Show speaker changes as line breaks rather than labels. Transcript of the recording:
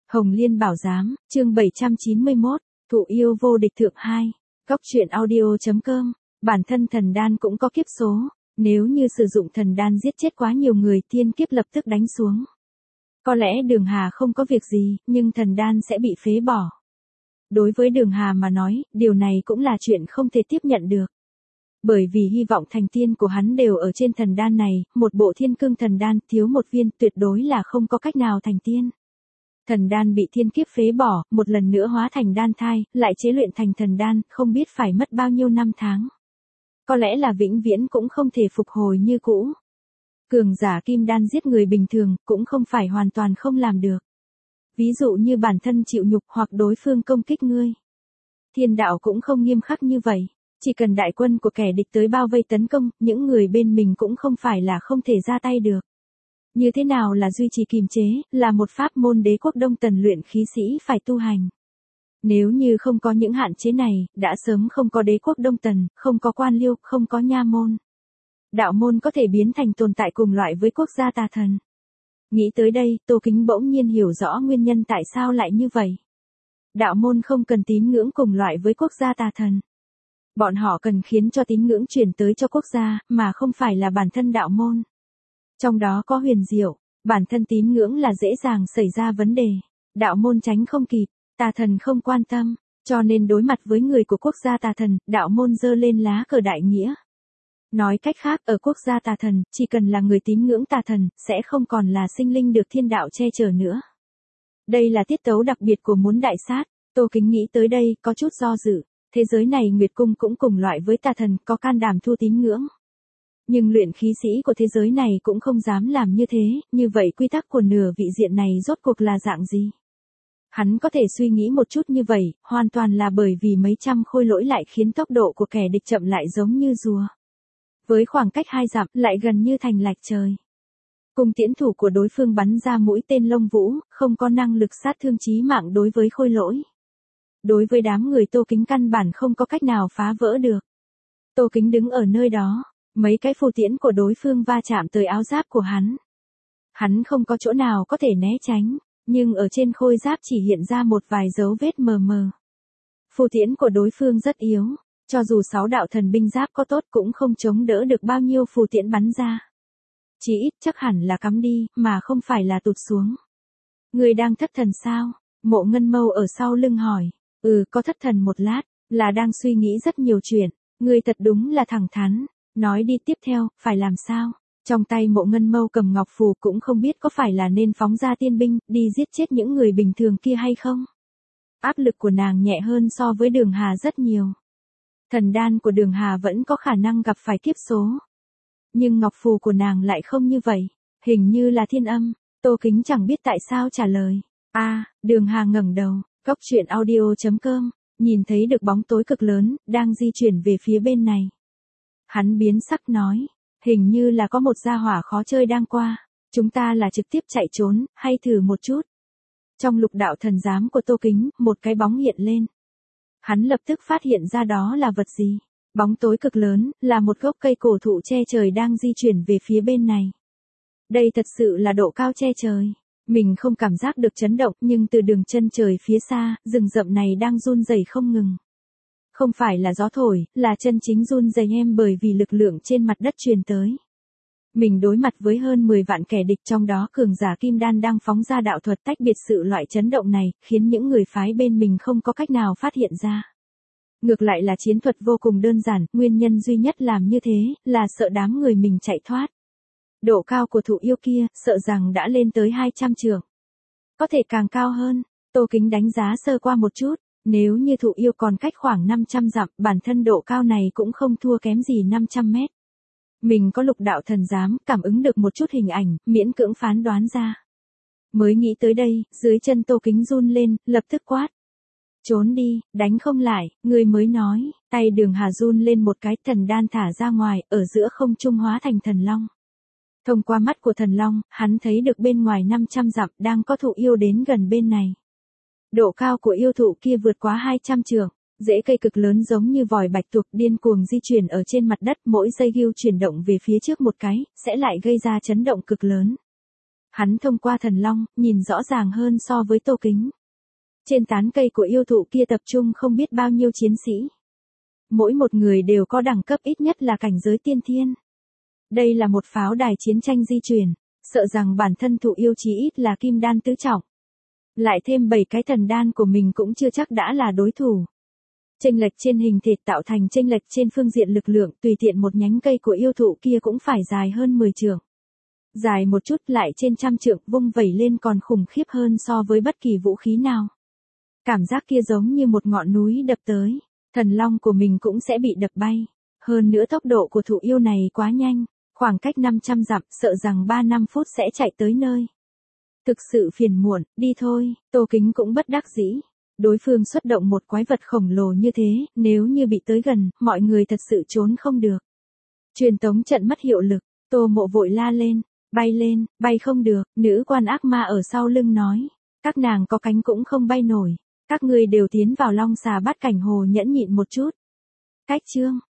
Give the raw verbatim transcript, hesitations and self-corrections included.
Hồng Liên Bảo Giám, chương bảy trăm chín mươi mốt, Thụ Yêu Vô Địch Thượng hai, Cóc truyện audio.com, bản thân thần đan cũng có kiếp số, nếu như sử dụng thần đan giết chết quá nhiều người thiên kiếp lập tức đánh xuống. Có lẽ Đường Hà không có việc gì, nhưng thần đan sẽ bị phế bỏ. Đối với Đường Hà mà nói, điều này cũng là chuyện không thể tiếp nhận được. Bởi vì hy vọng thành tiên của hắn đều ở trên thần đan này, một bộ thiên cương thần đan thiếu một viên tuyệt đối là không có cách nào thành tiên. Thần đan bị thiên kiếp phế bỏ, một lần nữa hóa thành đan thai, lại chế luyện thành thần đan, không biết phải mất bao nhiêu năm tháng. Có lẽ là vĩnh viễn cũng không thể phục hồi như cũ. Cường giả kim đan giết người bình thường, cũng không phải hoàn toàn không làm được. Ví dụ như bản thân chịu nhục hoặc đối phương công kích ngươi. Thiên đạo cũng không nghiêm khắc như vậy. Chỉ cần đại quân của kẻ địch tới bao vây tấn công, những người bên mình cũng không phải là không thể ra tay được. Như thế nào là duy trì kiềm chế, là một pháp môn đế quốc Đông Tần luyện khí sĩ phải tu hành. Nếu như không có những hạn chế này, đã sớm không có đế quốc Đông Tần, không có quan liêu, không có nha môn. Đạo môn có thể biến thành tồn tại cùng loại với quốc gia tà thần. Nghĩ tới đây, Tô Kính bỗng nhiên hiểu rõ nguyên nhân tại sao lại như vậy. Đạo môn không cần tín ngưỡng cùng loại với quốc gia tà thần. Bọn họ cần khiến cho tín ngưỡng chuyển tới cho quốc gia, mà không phải là bản thân đạo môn. Trong đó có huyền diệu, bản thân tín ngưỡng là dễ dàng xảy ra vấn đề. Đạo môn tránh không kịp, tà thần không quan tâm, cho nên đối mặt với người của quốc gia tà thần, đạo môn giơ lên lá cờ đại nghĩa. Nói cách khác, ở quốc gia tà thần, chỉ cần là người tín ngưỡng tà thần, sẽ không còn là sinh linh được thiên đạo che chở nữa. Đây là tiết tấu đặc biệt của muốn đại sát. Tô Kính nghĩ tới đây, có chút do dự. Thế giới này Nguyệt Cung cũng cùng loại với tà thần, có can đảm thu tín ngưỡng. Nhưng luyện khí sĩ của thế giới này cũng không dám làm như thế, như vậy quy tắc của nửa vị diện này rốt cuộc là dạng gì? Hắn có thể suy nghĩ một chút như vậy, hoàn toàn là bởi vì mấy trăm khôi lỗi lại khiến tốc độ của kẻ địch chậm lại giống như rùa. Với khoảng cách hai dặm, lại gần như thành lạch trời. Cung tiễn thủ của đối phương bắn ra mũi tên lông vũ, không có năng lực sát thương chí mạng đối với khôi lỗi. Đối với đám người Tô Kính căn bản không có cách nào phá vỡ được. Tô Kính đứng ở nơi đó, mấy cái phù tiễn của đối phương va chạm tới áo giáp của hắn. Hắn không có chỗ nào có thể né tránh, nhưng ở trên khôi giáp chỉ hiện ra một vài dấu vết mờ mờ. Phù tiễn của đối phương rất yếu, cho dù sáu đạo thần binh giáp có tốt cũng không chống đỡ được bao nhiêu phù tiễn bắn ra. Chỉ ít chắc hẳn là cắm đi, mà không phải là tụt xuống. Người đang thất thần sao? Mộ Ngân Mâu ở sau lưng hỏi. Ừ, có thất thần một lát, là đang suy nghĩ rất nhiều chuyện. Người thật đúng là thẳng thắn. Nói đi tiếp theo, phải làm sao? Trong tay Mộ Ngân Mâu cầm ngọc phù cũng không biết có phải là nên phóng ra tiên binh, đi giết chết những người bình thường kia hay không? Áp lực của nàng nhẹ hơn so với Đường Hà rất nhiều. Thần đan của Đường Hà vẫn có khả năng gặp phải kiếp số. Nhưng ngọc phù của nàng lại không như vậy. Hình như là thiên âm. Tô Kính chẳng biết tại sao trả lời. A, à, Đường Hà ngẩng đầu. Cóc truyện audio.com, nhìn thấy được bóng tối cực lớn, đang di chuyển về phía bên này. Hắn biến sắc nói, hình như là có một gia hỏa khó chơi đang qua, chúng ta là trực tiếp chạy trốn, hay thử một chút. Trong lục đạo thần giám của Tô Kính, một cái bóng hiện lên. Hắn lập tức phát hiện ra đó là vật gì. Bóng tối cực lớn, là một gốc cây cổ thụ che trời đang di chuyển về phía bên này. Đây thật sự là độ cao che trời. Mình không cảm giác được chấn động, nhưng từ đường chân trời phía xa, rừng rậm này đang run rẩy không ngừng. Không phải là gió thổi, là chân chính run rẩy em bởi vì lực lượng trên mặt đất truyền tới. Mình đối mặt với hơn mười vạn kẻ địch, trong đó cường giả kim đan đang phóng ra đạo thuật tách biệt sự loại chấn động này, khiến những người phái bên mình không có cách nào phát hiện ra. Ngược lại là chiến thuật vô cùng đơn giản, nguyên nhân duy nhất làm như thế, là sợ đám người mình chạy thoát. Độ cao của thụ yêu kia, sợ rằng đã lên tới hai trăm trượng. Có thể càng cao hơn. Tô Kính đánh giá sơ qua một chút. Nếu như thụ yêu còn cách khoảng năm trăm dặm, bản thân độ cao này cũng không thua kém gì năm trăm mét. Mình có lục đạo thần giám, cảm ứng được một chút hình ảnh, miễn cưỡng phán đoán ra. Mới nghĩ tới đây, dưới chân Tô Kính run lên, lập tức quát. Trốn đi, đánh không lại, người mới nói. Tay Đường Hà run lên một cái, thần đan thả ra ngoài, ở giữa không trung hóa thành thần long. Thông qua mắt của thần long, hắn thấy được bên ngoài năm trăm dặm đang có thụ yêu đến gần bên này. Độ cao của yêu thụ kia vượt quá hai trăm trượng, rễ cây cực lớn giống như vòi bạch tuộc điên cuồng di chuyển ở trên mặt đất, mỗi giây ghiu chuyển động về phía trước một cái, sẽ lại gây ra chấn động cực lớn. Hắn thông qua thần long, nhìn rõ ràng hơn so với Tô Kính. Trên tán cây của yêu thụ kia tập trung không biết bao nhiêu chiến sĩ. Mỗi một người đều có đẳng cấp ít nhất là cảnh giới tiên thiên. Đây là một pháo đài chiến tranh di chuyển, sợ rằng bản thân thụ yêu chí ít là kim đan tứ trọng. Lại thêm bảy cái thần đan của mình cũng chưa chắc đã là đối thủ. Chênh lệch trên hình thể tạo thành chênh lệch trên phương diện lực lượng, tùy tiện một nhánh cây của yêu thụ kia cũng phải dài hơn mười trượng. Dài một chút lại trên trăm trượng, vung vẩy lên còn khủng khiếp hơn so với bất kỳ vũ khí nào. Cảm giác kia giống như một ngọn núi đập tới, thần long của mình cũng sẽ bị đập bay. Hơn nữa tốc độ của thụ yêu này quá nhanh, khoảng cách năm trăm dặm, sợ rằng ba năm phút sẽ chạy tới nơi. Thực sự phiền muộn, đi thôi. Tô Kính cũng bất đắc dĩ. Đối phương xuất động một quái vật khổng lồ như thế, nếu như bị tới gần, mọi người thật sự trốn không được. Truyền tống trận mất hiệu lực, Tô Mộ vội la lên, bay lên, bay không được, nữ quan ác ma ở sau lưng nói, các nàng có cánh cũng không bay nổi, các ngươi đều tiến vào long xà bát cảnh hồ nhẫn nhịn một chút. Cách chương